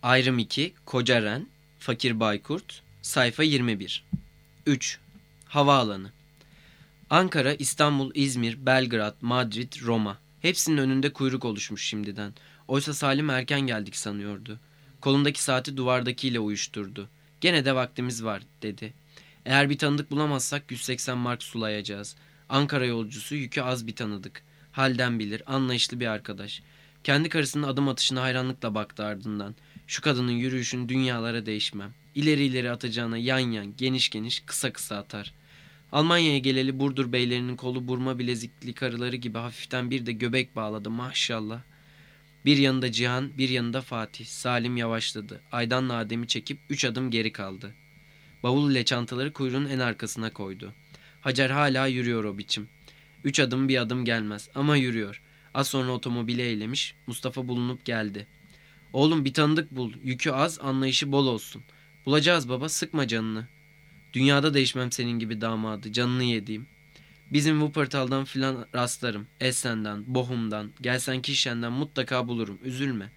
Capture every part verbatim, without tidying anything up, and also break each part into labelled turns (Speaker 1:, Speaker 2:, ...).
Speaker 1: Ayrım iki, Kocaren, Fakir Baykurt, sayfa yirmi bir. üç. Havaalanı. Ankara, İstanbul, İzmir, Belgrad, Madrid, Roma. Hepsinin önünde kuyruk oluşmuş şimdiden. Oysa Salim erken geldik sanıyordu. Kolundaki saati duvardakiyle uyuşturdu. Gene de vaktimiz var dedi. Eğer bir tanıdık bulamazsak yüz seksen mark sulayacağız. Ankara yolcusu, yükü az bir tanıdık. Halden bilir, anlayışlı bir arkadaş. Kendi karısının adım atışına hayranlıkla baktı ardından. Şu kadının yürüyüşün dünyalara değişmem. İleri ileri atacağına yan yan, geniş geniş, kısa kısa atar. Almanya'ya geleli Burdur beylerinin kolu burma bilezikli karıları gibi hafiften bir de göbek bağladı maşallah. Bir yanında Cihan, bir yanında Fatih. Salim yavaşladı. Aydan'la Adem'i çekip üç adım geri kaldı. Bavul ile çantaları kuyruğun en arkasına koydu. Hacer hala yürüyor o biçim. Üç adım bir adım gelmez ama yürüyor. Az sonra otomobile eylemiş. Mustafa bulunup geldi. Oğlum bir tanıdık bul. Yükü az, anlayışı bol olsun. Bulacağız baba, sıkma canını. Dünyada değişmem senin gibi damadı, canını yediğim. Bizim Wuppertal'dan filan rastlarım. Essen'den, Bochum'dan, gelsen Kirchen'den mutlaka bulurum. Üzülme.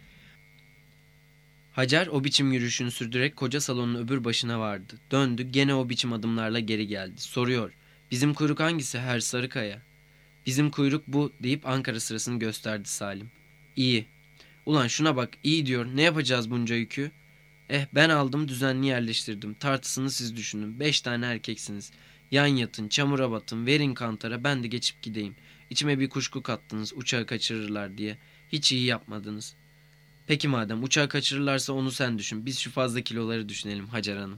Speaker 1: Hacer o biçim yürüyüşünü sürdürerek koca salonun öbür başına vardı. Döndü, gene o biçim adımlarla geri geldi. Soruyor. Bizim kuyruk hangisi Her Sarıkaya? Bizim kuyruk bu deyip Ankara sırasını gösterdi Salim. İyi. Ulan şuna bak, iyi diyor. Ne yapacağız bunca yükü? Eh ben aldım, düzenli yerleştirdim. Tartısını siz düşünün. Beş tane erkeksiniz. Yan yatın, çamura batın, verin kantara, ben de geçip gideyim. İçime bir kuşku kattınız, uçağı kaçırırlar diye. Hiç iyi yapmadınız. Peki madem uçağı kaçırırlarsa onu sen düşün. Biz şu fazla kiloları düşünelim Hacer Hanım.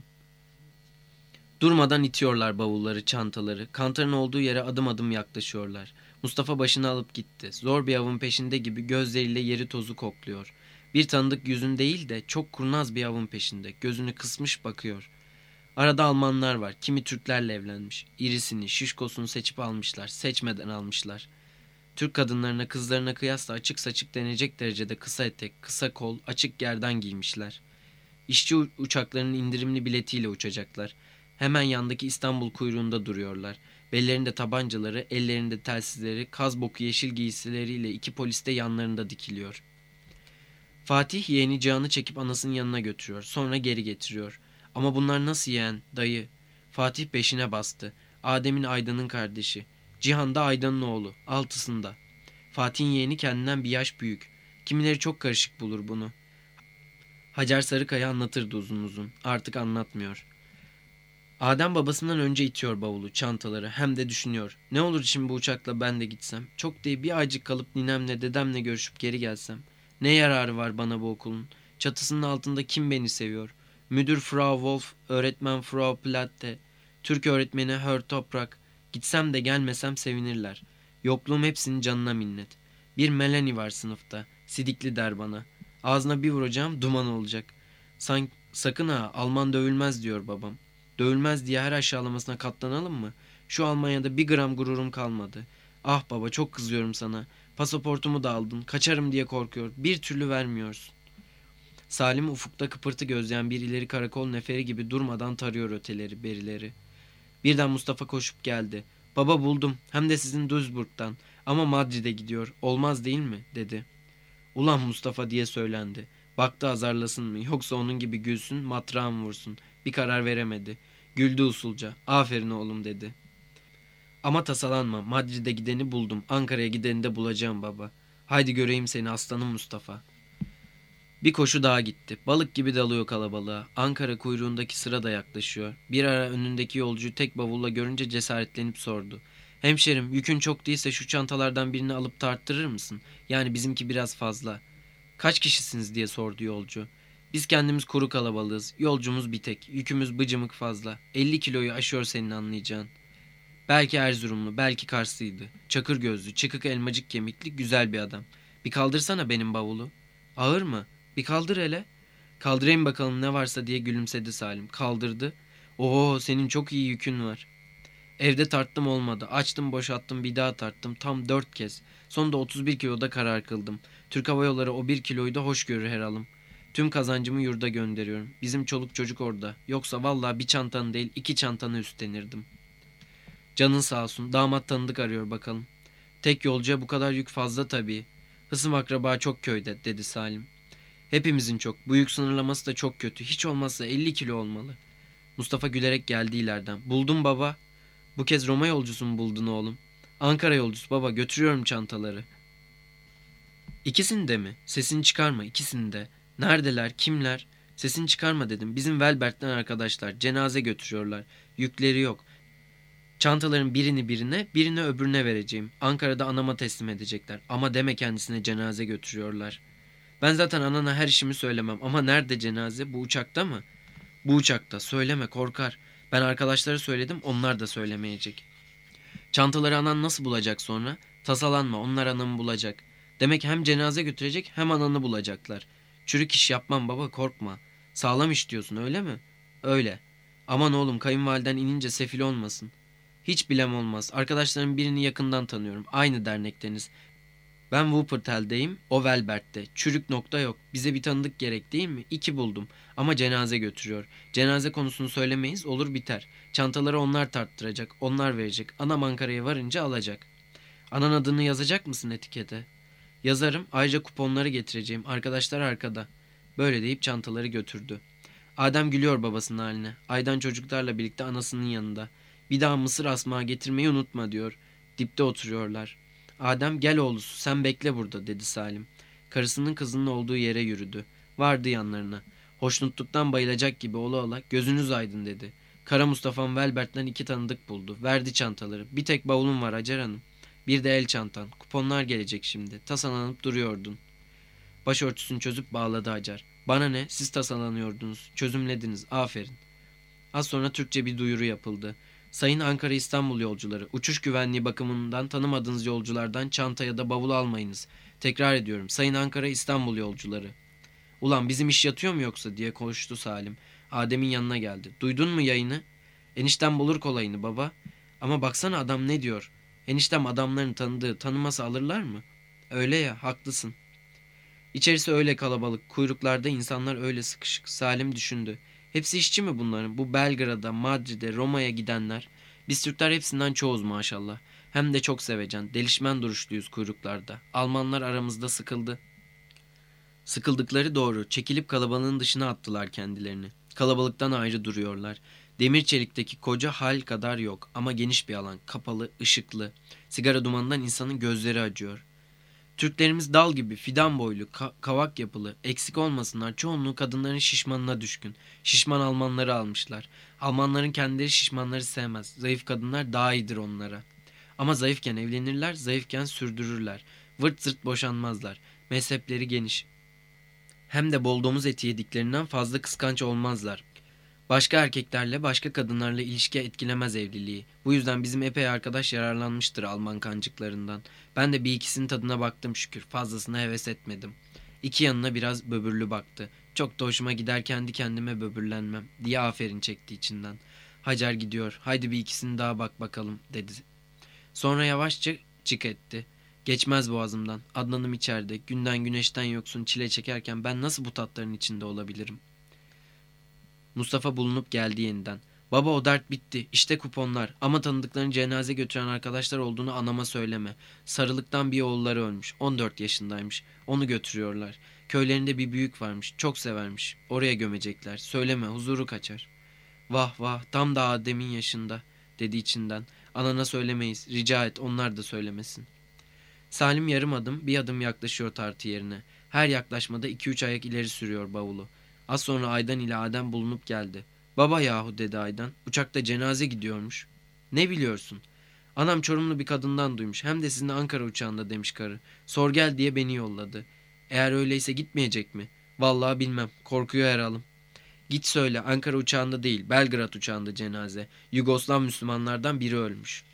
Speaker 1: Durmadan itiyorlar bavulları, çantaları. Kantarın olduğu yere adım adım yaklaşıyorlar. Mustafa başını alıp gitti. Zor bir avın peşinde gibi gözleriyle yeri tozu kokluyor. Bir tanıdık yüzün değil de çok kurnaz bir avın peşinde. Gözünü kısmış bakıyor. Arada Almanlar var. Kimi Türklerle evlenmiş. İrisini, şişkosunu seçip almışlar. Seçmeden almışlar. Türk kadınlarına, kızlarına kıyasla açık saçık denecek derecede kısa etek, kısa kol, açık gerdan giymişler. İşçi uçaklarının indirimli biletiyle uçacaklar. Hemen yandaki İstanbul kuyruğunda duruyorlar. Bellerinde tabancaları, ellerinde telsizleri, kaz boku yeşil giysileriyle iki polis de yanlarında dikiliyor. Fatih yeğeni Cihan'ı çekip anasının yanına götürüyor. Sonra geri getiriyor. Ama bunlar nasıl yeğen, dayı? Fatih beşine bastı. Adem'in Aydan'ın kardeşi. Cihan da Aydan'ın oğlu. Altısında. Fatih'in yeğeni kendinden bir yaş büyük. Kimileri çok karışık bulur bunu. Hacer Sarıkaya anlatırdı uzun uzun. Artık anlatmıyor. Adem babasından önce itiyor bavulu, çantaları. Hem de düşünüyor. Ne olur şimdi bu uçakla ben de gitsem. Çok değil bir aycık kalıp ninemle dedemle görüşüp geri gelsem. Ne yararı var bana bu okulun? Çatısının altında kim beni seviyor? Müdür Frau Wolf, öğretmen Frau Platte, Türk öğretmeni Herr Toprak. Gitsem de gelmesem sevinirler. Yokluğum hepsinin canına minnet. Bir Melanie var sınıfta. Sidikli der bana. Ağzına bir vuracağım duman olacak. Sanki, sakın ha Alman dövülmez diyor babam. Dövülmez diye her aşağılamasına katlanalım mı? Şu Almanya'da bir gram gururum kalmadı. Ah baba çok kızıyorum sana. Pasaportumu da aldın. Kaçarım diye korkuyor. Bir türlü vermiyorsun. Salim ufukta kıpırtı gözleyen bir ileri karakol neferi gibi durmadan tarıyor öteleri, berileri. Birden Mustafa koşup geldi. Baba buldum. Hem de sizin Duisburg'dan. Ama Madrid'e gidiyor. Olmaz değil mi? Dedi. Ulan Mustafa diye söylendi. Baktı azarlasın mı? Yoksa onun gibi gülsün, matrağım vursun. Bir karar veremedi. Güldü usulca. Aferin oğlum dedi. Ama tasalanma. Madrid'e gideni buldum. Ankara'ya gideni de bulacağım baba. Haydi göreyim seni aslanım Mustafa. Bir koşu daha gitti. Balık gibi dalıyor kalabalığa. Ankara kuyruğundaki sıra da yaklaşıyor. Bir ara önündeki yolcuyu tek bavulla görünce cesaretlenip sordu. Hemşerim yükün çok değilse şu çantalardan birini alıp tarttırır mısın? Yani bizimki biraz fazla. Kaç kişisiniz diye sordu yolcu. Biz kendimiz kuru kalabalığız. Yolcumuz bir tek. Yükümüz bıcımık fazla. elli kiloyu aşıyor senin anlayacağın. Belki Erzurumlu, belki Karslıydı. Çakır gözlü, çıkık elmacık kemikli, güzel bir adam. Bir kaldırsana benim bavulu. Ağır mı? Bir kaldır hele. Kaldırayım bakalım ne varsa diye gülümsedi Salim. Kaldırdı. Oo senin çok iyi yükün var. Evde tarttım olmadı. Açtım boşalttım bir daha tarttım. Tam dört kez. Sonunda otuz bir kiloda karar kıldım. Türk Hava Yolları o bir kiloyu da hoş görür her alım. Tüm kazancımı yurda gönderiyorum. Bizim çoluk çocuk orada. Yoksa vallahi bir çantanı değil iki çantanı üstlenirdim. Canın sağ olsun. Damat tanıdık arıyor bakalım. Tek yolcuya bu kadar yük fazla tabii. Hısım akraba çok köyde dedi Salim. Hepimizin çok. Bu yük sınırlaması da çok kötü. Hiç olmazsa elli kilo olmalı. Mustafa gülerek geldi ileriden. Buldum baba. Bu kez Roma yolcusu mu buldun oğlum? Ankara yolcusu baba, götürüyorum çantaları. İkisini de mi? Sesini çıkarma, ikisini de. Neredeler, kimler? Sesini çıkarma dedim. Bizim Velbert'ten arkadaşlar. Cenaze götürüyorlar. Yükleri yok. Çantaların birini birine, birini öbürüne vereceğim. Ankara'da anama teslim edecekler. Ama deme kendisine cenaze götürüyorlar. Ben zaten anana her işimi söylemem. Ama nerede cenaze? Bu uçakta mı? Bu uçakta. Söyleme, korkar. Ben arkadaşlara söyledim, onlar da söylemeyecek. Çantaları anan nasıl bulacak sonra? Tasalanma, onlar anamı bulacak. Demek hem cenaze götürecek hem ananı bulacaklar. Çürük iş yapmam baba, korkma. Sağlam iş diyorsun, öyle mi? Öyle. Aman oğlum, kayınvaliden inince sefil olmasın. Hiç bilem olmaz. Arkadaşların birini yakından tanıyorum. Aynı dernekteniz. Ben Wuppertal'deyim, o Velbert'te. Çürük nokta yok. Bize bir tanıdık gerek değil mi? İki buldum. Ama cenaze götürüyor. Cenaze konusunu söylemeyiz, olur biter. Çantaları onlar tarttıracak, onlar verecek. Anam Ankara'ya varınca alacak. Anan adını yazacak mısın etikete? Yazarım, ayrıca kuponları getireceğim. Arkadaşlar arkada. Böyle deyip çantaları götürdü. Adem gülüyor babasının haline. Aydan çocuklarla birlikte anasının yanında. Bir daha mısır asmağı getirmeyi unutma diyor. Dipte oturuyorlar. Adem, gel oğlusu sen bekle burada dedi Salim. Karısının kızının olduğu yere yürüdü. Vardı yanlarına. Hoşnutluktan bayılacak gibi ola ola gözünüz aydın dedi. Kara Mustafa'm Velbert'ten iki tanıdık buldu. Verdi çantaları. Bir tek bavulum var Hacer Hanım. Bir de el çantan. Kuponlar gelecek şimdi. Tasalanıp duruyordun. Başörtüsünü çözüp bağladı Hacer. Bana ne? Siz tasalanıyordunuz. Çözümlediniz. Aferin. Az sonra Türkçe bir duyuru yapıldı. Sayın Ankara İstanbul yolcuları, uçuş güvenliği bakımından tanımadığınız yolculardan çanta ya da bavul almayınız. Tekrar ediyorum, Sayın Ankara İstanbul yolcuları. Ulan bizim iş yatıyor mu yoksa diye koştu Salim. Adem'in yanına geldi. Duydun mu yayını? Eniştem bulur kolayını baba. Ama baksana adam ne diyor. Eniştem adamların tanıdığı, tanıması alırlar mı? Öyle ya, haklısın. İçerisi öyle kalabalık, kuyruklarda insanlar öyle sıkışık. Salim düşündü. Hepsi işçi mi bunların? Bu Belgrad'a, Madrid'e, Roma'ya gidenler. Biz Türkler hepsinden çoğuz maşallah. Hem de çok sevecen, delişmen duruşluyuz kuyruklarda. Almanlar aramızda sıkıldı. Sıkıldıkları doğru. Çekilip kalabalığın dışına attılar kendilerini. Kalabalıktan ayrı duruyorlar. Demir çelikteki koca hal kadar yok ama geniş bir alan, kapalı, ışıklı. Sigara dumanından insanın gözleri acıyor. Türklerimiz dal gibi, fidan boylu, ka- kavak yapılı, eksik olmasınlar. Çoğunluğu kadınların şişmanına düşkün. Şişman Almanları almışlar. Almanların kendileri şişmanları sevmez. Zayıf kadınlar daha iyidir onlara. Ama zayıfken evlenirler, zayıfken sürdürürler. Vırt zırt boşanmazlar. Mezhepleri geniş. Hem de bol domuz eti yediklerinden fazla kıskanç olmazlar. Başka erkeklerle, başka kadınlarla ilişki etkilemez evliliği. Bu yüzden bizim epey arkadaş yararlanmıştır Alman kancıklarından. Ben de bir ikisinin tadına baktım şükür. Fazlasına heves etmedim. İki yanına biraz böbürlü baktı. Çok da hoşuma gider kendi kendime böbürlenmem diye aferin çekti içinden. Hacer gidiyor. Haydi bir ikisini daha bak bakalım dedi. Sonra yavaşça çık etti. Geçmez boğazımdan. Adnan'ım içeride. Günden güneşten yoksun çile çekerken ben nasıl bu tatların içinde olabilirim? Mustafa bulunup geldi yeniden. Baba o dert bitti. İşte kuponlar. Ama tanıdıklarını cenaze götüren arkadaşlar olduğunu anama söyleme. Sarılıktan bir oğulları ölmüş. on dört yaşındaymış. Onu götürüyorlar. Köylerinde bir büyük varmış. Çok severmiş. Oraya gömecekler. Söyleme, huzuru kaçar. Vah vah, tam da Adem'in yaşında dedi içinden. Anana söylemeyiz. Rica et, onlar da söylemesin. Salim yarım adım, bir adım yaklaşıyor tartı yerine. Her yaklaşmada iki üç ayak ileri sürüyor bavulu. Az sonra Aydan ile Adem bulunup geldi. Baba yahu dedi Aydan. Uçakta cenaze gidiyormuş. Ne biliyorsun? Anam Çorumlu bir kadından duymuş. Hem de sizin Ankara uçağında demiş karı. Sor gel diye beni yolladı. Eğer öyleyse gitmeyecek mi? Vallahi bilmem. Korkuyor herhalde. Git söyle Ankara uçağında değil Belgrad uçağında cenaze. Yugoslav Müslümanlardan biri ölmüş.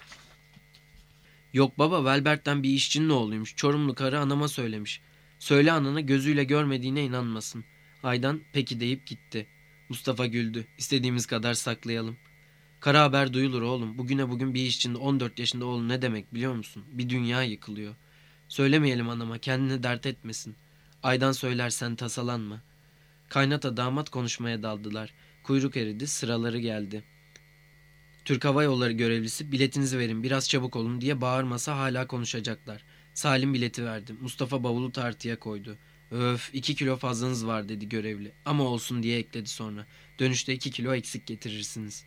Speaker 1: Yok baba Velbert'ten bir işçinin oğluymuş. Çorumlu karı anama söylemiş. Söyle anana gözüyle görmediğine inanmasın. Aydan peki deyip gitti. Mustafa güldü. İstediğimiz kadar saklayalım. Kara haber duyulur oğlum. Bugüne bugün bir işçinin on dört yaşında oğlu ne demek biliyor musun? Bir dünya yıkılıyor. Söylemeyelim anama kendini dert etmesin. Aydan söylersen tasalanma. Kaynata damat konuşmaya daldılar. Kuyruk eridi sıraları geldi. Türk Hava Yolları görevlisi biletinizi verin biraz çabuk olun diye bağırmasa hala konuşacaklar. Salim bileti verdi. Mustafa bavulu tartıya koydu. Öf, iki kilo fazlanız var dedi görevli. Ama olsun diye ekledi sonra. Dönüşte iki kilo eksik getirirsiniz.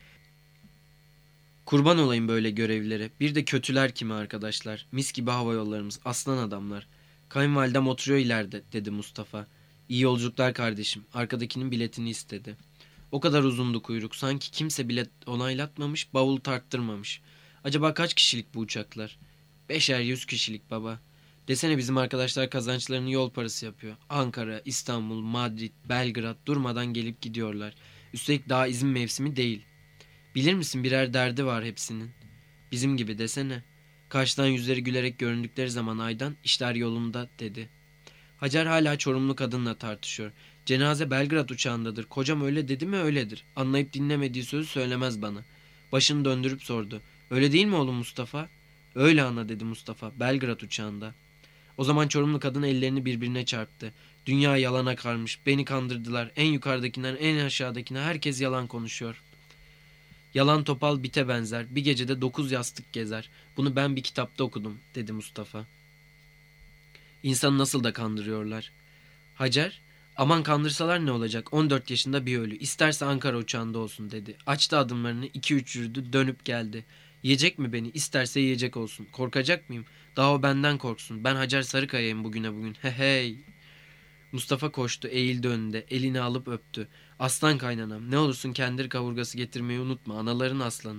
Speaker 1: Kurban olayım böyle görevlilere. Bir de kötüler kimi arkadaşlar. Mis gibi hava yollarımız. Aslan adamlar. Kayınvalidem oturuyor ileride dedi Mustafa. İyi yolculuklar kardeşim. Arkadakinin biletini istedi. O kadar uzundu kuyruk. Sanki kimse bilet onaylatmamış, bavul tarttırmamış. Acaba kaç kişilik bu uçaklar? Beşer yüz kişilik baba. Desene bizim arkadaşlar kazançlarını yol parası yapıyor. Ankara, İstanbul, Madrid, Belgrad durmadan gelip gidiyorlar. Üstelik daha izin mevsimi değil. Bilir misin birer derdi var hepsinin. Bizim gibi desene. Karşıdan yüzleri gülerek göründükleri zaman Aydan işler yolunda dedi. Hacer hala Çorumlu kadınla tartışıyor. Cenaze Belgrad uçağındadır. Kocam öyle dedi mi öyledir. Anlayıp dinlemediği sözü söylemez bana. Başını döndürüp sordu. Öyle değil mi oğlum Mustafa? Öyle ana dedi Mustafa. Belgrad uçağında. O zaman Çorumlu kadın ellerini birbirine çarptı. Dünya yalana karmış. Beni kandırdılar. En yukarıdakinden en aşağıdakine herkes yalan konuşuyor. Yalan topal bite benzer. Bir gecede dokuz yastık gezer. Bunu ben bir kitapta okudum dedi Mustafa. İnsanı nasıl da kandırıyorlar. Hacer, aman kandırsalar ne olacak? on dört yaşında bir ölü. İsterse Ankara uçağında olsun dedi. Açtı adımlarını, iki üç yürüdü, dönüp geldi. Yiyecek mi beni? İsterse yiyecek olsun. Korkacak mıyım? Daha o benden korksun. Ben Hacer Sarıkaya'yım bugüne bugün. He hey. Mustafa koştu, eğildi önünde, elini alıp öptü. Aslan kaynanam, ne olursun kendir kavurgası getirmeyi unutma, anaların aslanı.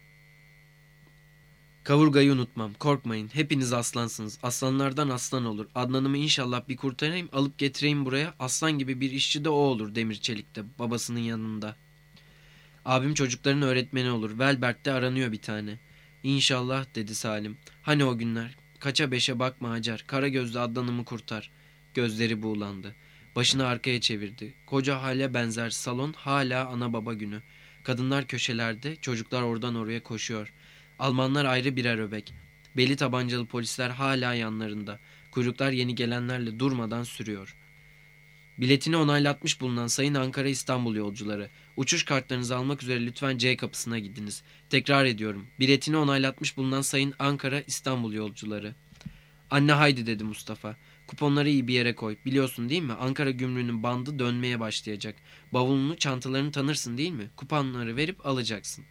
Speaker 1: Kavurgayı unutmam, korkmayın, hepiniz aslansınız. Aslanlardan aslan olur. Adnan'ımı inşallah bir kurtarayım, alıp getireyim buraya. Aslan gibi bir işçi de o olur Demir Çelik'te, babasının yanında. Abim çocukların öğretmeni olur. Velbert'te aranıyor bir tane. İnşallah dedi Salim. Hani o günler? Kaça beşe bakma Hacer. Kara gözlü Adnan'ımı kurtar. Gözleri buğulandı. Başını arkaya çevirdi. Koca hale benzer salon hala ana baba günü. Kadınlar köşelerde, çocuklar oradan oraya koşuyor. Almanlar ayrı birer öbek. Beli tabancalı polisler hala yanlarında. Kuyruklar yeni gelenlerle durmadan sürüyor. Biletini onaylatmış bulunan Sayın Ankara İstanbul yolcuları, uçuş kartlarınızı almak üzere lütfen C kapısına gidiniz. Tekrar ediyorum. Biletini onaylatmış bulunan Sayın Ankara İstanbul yolcuları. Anne haydi dedi Mustafa. Kuponları iyi bir yere koy. Biliyorsun değil mi? Ankara gümrüğünün bandı dönmeye başlayacak. Bavulunu, çantalarını tanırsın değil mi? Kuponları verip alacaksın.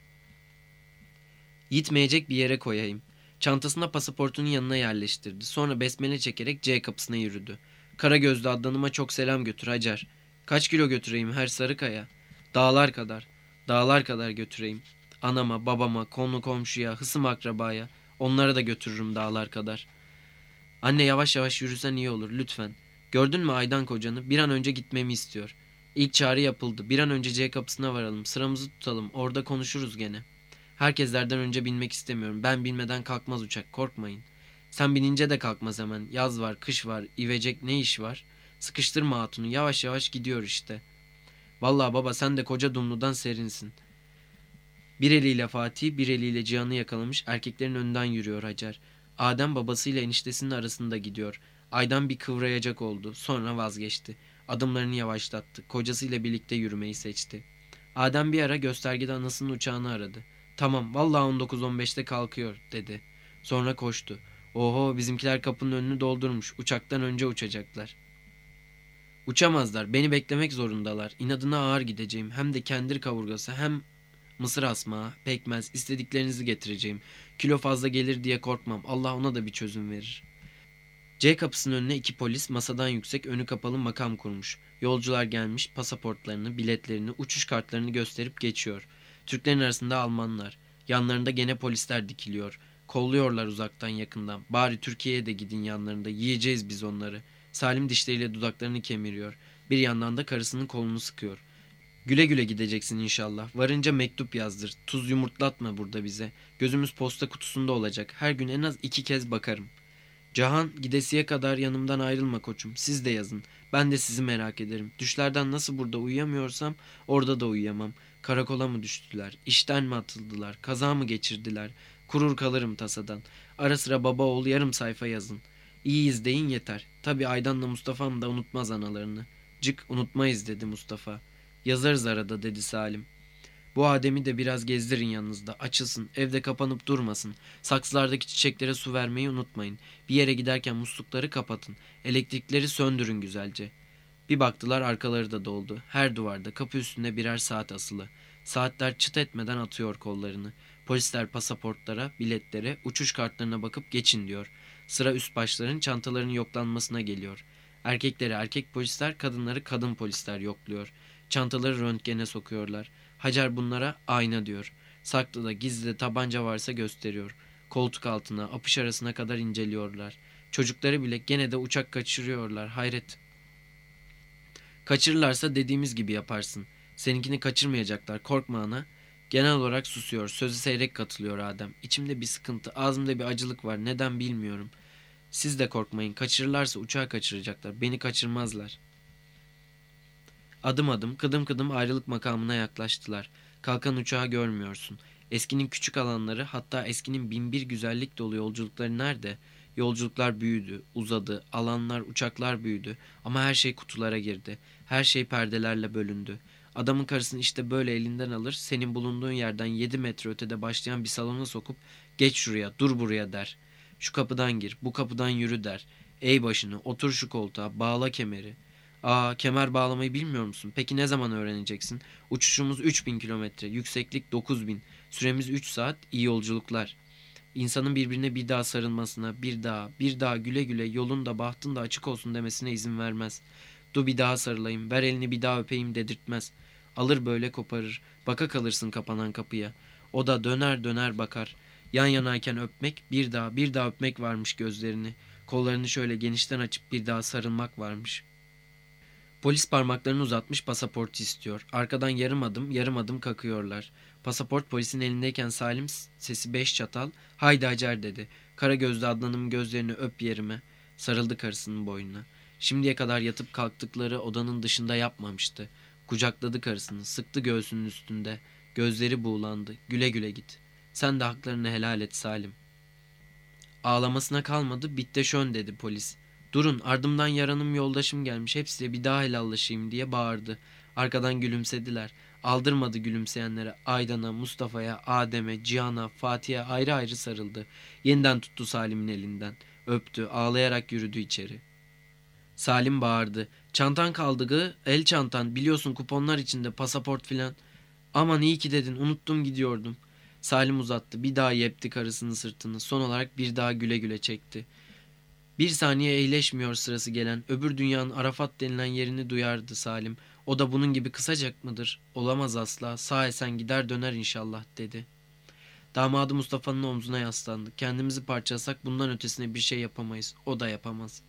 Speaker 1: Gitmeyecek bir yere koyayım. Çantasına pasaportunun yanına yerleştirdi. Sonra besmele çekerek C kapısına yürüdü. Kara gözlü Adnan'ıma çok selam götür Hacer. Kaç kilo götüreyim her Sarıkaya? Dağlar kadar. Dağlar kadar götüreyim. Anama, babama, konu komşuya, hısım akrabaya. Onlara da götürürüm dağlar kadar. Anne yavaş yavaş yürüsen iyi olur lütfen. Gördün mü Aydan kocanı? Bir an önce gitmemi istiyor. İlk çağrı yapıldı. Bir an önce C kapısına varalım. Sıramızı tutalım. Orada konuşuruz gene. Herkeslerden önce binmek istemiyorum. Ben binmeden kalkmaz uçak. Korkmayın. Sen binince de kalkmaz hemen. Yaz var, kış var. İvecek ne iş var? Sıkıştırma hatunu. Yavaş yavaş gidiyor işte. Vallahi baba sen de koca dumludan serinsin. Bir eliyle Fatih, bir eliyle Cihan'ı yakalamış erkeklerin önünden yürüyor Hacer. Adem babasıyla eniştesinin arasında gidiyor. Aydan bir kıvrayacak oldu. Sonra vazgeçti. Adımlarını yavaşlattı. Kocasıyla birlikte yürümeyi seçti. Adem bir ara göstergede anasının uçağını aradı. Tamam vallahi on dokuz on beşte kalkıyor dedi. Sonra koştu. Oho bizimkiler kapının önünü doldurmuş. Uçaktan önce uçacaklar. Uçamazlar. Beni beklemek zorundalar. İnadına ağır gideceğim. Hem de kendir kavurgası hem mısır asma, pekmez istediklerinizi getireceğim. Kilo fazla gelir diye korkmam. Allah ona da bir çözüm verir. C kapısının önüne iki polis masadan yüksek önü kapalı makam kurmuş. Yolcular gelmiş pasaportlarını, biletlerini, uçuş kartlarını gösterip geçiyor. Türklerin arasında Almanlar. Yanlarında gene polisler dikiliyor. Kolluyorlar uzaktan yakından. Bari Türkiye'ye de gidin yanlarında. Yiyeceğiz biz onları. Salim dişleriyle dudaklarını kemiriyor. Bir yandan da karısının kolunu sıkıyor. Güle güle gideceksin inşallah. Varınca mektup yazdır. Tuz yumurtlatma burada bize. Gözümüz posta kutusunda olacak. Her gün en az iki kez bakarım. Cahan gidesiye kadar yanımdan ayrılma koçum. Siz de yazın. Ben de sizi merak ederim. Düşlerden nasıl burada uyuyamıyorsam orada da uyuyamam. Karakola mı düştüler? İşten mi atıldılar? Kaza mı geçirdiler? Kurur kalırım tasadan. Ara sıra baba oğul yarım sayfa yazın. İyiyiz deyin yeter. Tabii Aydan'la Mustafa'm da unutmaz analarını. Cık unutmayız dedi Mustafa. Yazarız arada dedi Salim. Bu Adem'i de biraz gezdirin yanınızda. Açılsın, evde kapanıp durmasın. Saksılardaki çiçeklere su vermeyi unutmayın. Bir yere giderken muslukları kapatın. Elektrikleri söndürün güzelce. Bir baktılar arkaları da doldu. Her duvarda kapı üstünde birer saat asılı. Saatler çıt etmeden atıyor kollarını. Polisler pasaportlara, biletlere, uçuş kartlarına bakıp geçin diyor. Sıra üst başların çantalarının yoklanmasına geliyor. Erkekleri erkek polisler, kadınları kadın polisler yokluyor. Çantaları röntgene sokuyorlar. Hacer bunlara ayna diyor. Saklı da gizli de tabanca varsa gösteriyor. Koltuk altına, apış arasına kadar inceliyorlar. Çocukları bile gene de uçak kaçırıyorlar. Hayret. Kaçırırlarsa dediğimiz gibi yaparsın. Seninkini kaçırmayacaklar, korkma ana. Genel olarak susuyor. Sözü seyrek katılıyor Adem. İçimde bir sıkıntı, ağzımda bir acılık var. Neden bilmiyorum. Siz de korkmayın. Kaçırırlarsa uçağı kaçıracaklar. Beni kaçırmazlar. Adım adım, kıdım kıdım ayrılık makamına yaklaştılar. Kalkan uçağı görmüyorsun. Eskinin küçük alanları, hatta eskinin binbir güzellik dolu yolculukları nerede? Yolculuklar büyüdü, uzadı, alanlar, uçaklar büyüdü. Ama her şey kutulara girdi. Her şey perdelerle bölündü. Adamın karısını işte böyle elinden alır, senin bulunduğun yerden yedi metre ötede başlayan bir salona sokup geç şuraya, dur buraya der. Şu kapıdan gir, bu kapıdan yürü der. Eğ başını, otur şu koltuğa, bağla kemeri. Aa, kemer bağlamayı bilmiyor musun? Peki ne zaman öğreneceksin? Uçuşumuz üç bin kilometre, yükseklik dokuz bin. Süremiz üç saat, iyi yolculuklar. İnsanın birbirine bir daha sarılmasına, bir daha, bir daha güle güle yolun da bahtın da açık olsun demesine izin vermez. Du bir daha sarılayım, ver elini bir daha öpeyim dedirtmez. Alır böyle koparır, baka kalırsın kapanan kapıya. O da döner döner bakar. Yan yanayken öpmek, bir daha, bir daha öpmek varmış gözlerini. Kollarını şöyle genişten açıp bir daha sarılmak varmış.'' Polis parmaklarını uzatmış pasaportu istiyor. Arkadan yarım adım yarım adım kakıyorlar. Pasaport polisin elindeyken Salim sesi beş çatal haydi Hacer dedi. Kara gözlü Adnan'ın gözlerini öp yerime. Sarıldı karısının boynuna. Şimdiye kadar yatıp kalktıkları odanın dışında yapmamıştı. Kucakladı karısını, sıktı göğsünün üstünde. Gözleri buğulandı. Güle güle git. Sen de haklarını helal et Salim. Ağlamasına kalmadı, bitte şön dedi polis. Durun, ardımdan yaranım yoldaşım gelmiş, hepsiyle bir daha helallaşayım diye bağırdı. Arkadan gülümsediler. Aldırmadı gülümseyenlere. Aydan'a, Mustafa'ya, Adem'e, Cihan'a, Fatih'e ayrı ayrı sarıldı. Yeniden tuttu Salim'in elinden. Öptü, ağlayarak yürüdü içeri. Salim bağırdı. Çantan kaldı gı, el çantan, biliyorsun kuponlar içinde, pasaport filan. Aman iyi ki dedin, unuttum gidiyordum. Salim uzattı, bir daha yepti karısının sırtını, son olarak bir daha güle güle çekti. Bir saniye eğleşmiyor sırası gelen, öbür dünyanın Arafat denilen yerini duyardı Salim. O da bunun gibi kısacak mıdır? Olamaz asla, sağ esen gider döner inşallah dedi. Damadı Mustafa'nın omzuna yaslandı. Kendimizi parçalasak bundan ötesine bir şey yapamayız. O da yapamaz.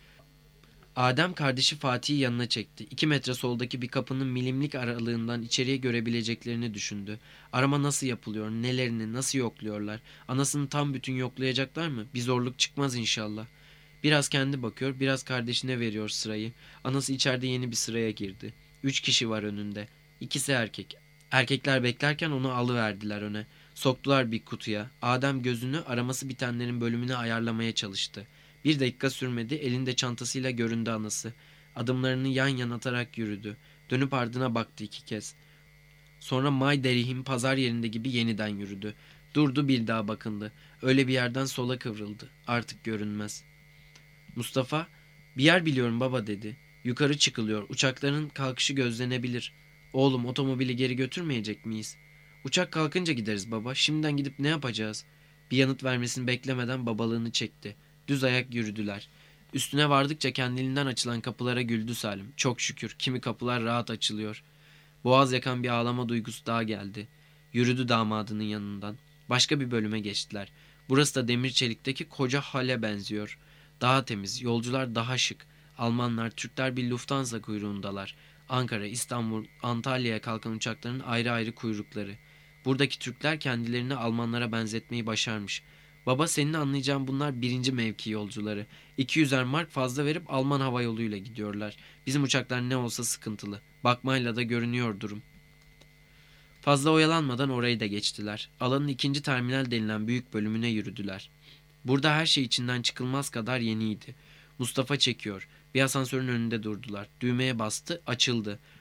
Speaker 1: Adem kardeşi Fatih'i yanına çekti. İki metre soldaki bir kapının milimlik aralığından içeriye görebileceklerini düşündü. Arama nasıl yapılıyor, nelerini, nasıl yokluyorlar? Anasını tam bütün yoklayacaklar mı? Bir zorluk çıkmaz inşallah. Biraz kendi bakıyor, biraz kardeşine veriyor sırayı. Anası içeride yeni bir sıraya girdi. Üç kişi var önünde. İkisi erkek. Erkekler beklerken onu alıverdiler öne. Soktular bir kutuya. Adem gözünü araması bitenlerin bölümüne ayarlamaya çalıştı. Bir dakika sürmedi, elinde çantasıyla göründü anası. Adımlarını yan yana atarak yürüdü. Dönüp ardına baktı iki kez. Sonra May Derihim pazar yerinde gibi yeniden yürüdü. Durdu, bir daha bakındı. Öyle bir yerden sola kıvrıldı. Artık görünmez. Mustafa, bir yer biliyorum baba dedi. Yukarı çıkılıyor, uçakların kalkışı gözlenebilir. Oğlum, otomobili geri götürmeyecek miyiz? Uçak kalkınca gideriz baba, şimdiden gidip ne yapacağız? Bir yanıt vermesini beklemeden babalığını çekti. Düz ayak yürüdüler. Üstüne vardıkça kendiliğinden açılan kapılara güldü Salim. Çok şükür kimi kapılar rahat açılıyor. Boğaz yakan bir ağlama duygusu daha geldi. Yürüdü damadının yanından. Başka bir bölüme geçtiler. Burası da demir çelikteki koca hale benziyor. Daha temiz, yolcular daha şık. Almanlar, Türkler bir Lufthansa kuyruğundalar. Ankara, İstanbul, Antalya'ya kalkan uçakların ayrı ayrı kuyrukları. Buradaki Türkler kendilerini Almanlara benzetmeyi başarmış. Baba, senin anlayacağın bunlar birinci mevki yolcuları. iki yüzer mark fazla verip Alman hava yoluyla gidiyorlar. Bizim uçaklar ne olsa sıkıntılı. Bakmayla da görünüyor durum. Fazla oyalanmadan orayı da geçtiler. Alanın ikinci terminal denilen büyük bölümüne yürüdüler. Burada her şey içinden çıkılmaz kadar yeniydi. Mustafa çekiyor. Bir asansörün önünde durdular. Düğmeye bastı, açıldı.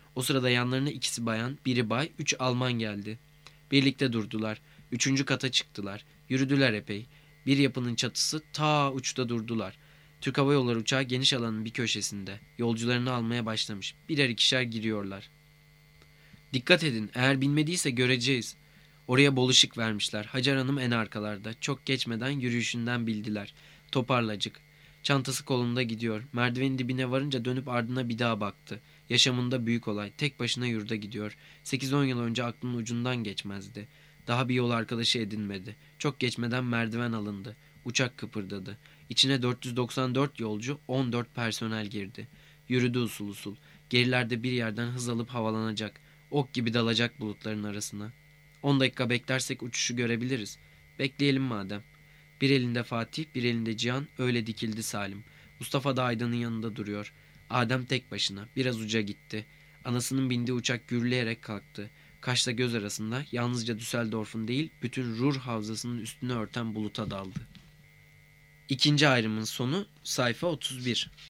Speaker 1: O sırada yanlarına ikisi bayan, biri bay, üç Alman geldi. Birlikte durdular. Üçüncü kata çıktılar. Yürüdüler epey. Bir yapının çatısı ta uçta durdular. Türk Hava Yolları uçağı geniş alanın bir köşesinde. Yolcularını almaya başlamış. Birer ikişer giriyorlar. Dikkat edin, eğer bilmediyse göreceğiz. Oraya bol ışık vermişler. Hacer Hanım en arkalarda. Çok geçmeden yürüyüşünden bildiler. Toparlacık. Çantası kolunda gidiyor. Merdivenin dibine varınca dönüp ardına bir daha baktı. Yaşamında büyük olay. Tek başına yurda gidiyor. sekiz on yıl önce aklının ucundan geçmezdi. Daha bir yol arkadaşı edinmedi. Çok geçmeden merdiven alındı. Uçak kıpırdadı. İçine dört yüz doksan dört yolcu, on dört personel girdi. Yürüdü usul usul. Gerilerde bir yerden hız alıp havalanacak. Ok gibi dalacak bulutların arasına. On dakika beklersek uçuşu görebiliriz. Bekleyelim madem. Bir elinde Fatih, bir elinde Cihan, öyle dikildi Salim. Mustafa da Aydan'ın yanında duruyor. Adem tek başına, biraz uca gitti. Anasının bindiği uçak gürleyerek kalktı. Kaşla göz arasında yalnızca Düsseldorf'un değil, bütün Ruhr havzasının üstünü örten buluta daldı. İkinci ayrımın sonu sayfa otuz bir.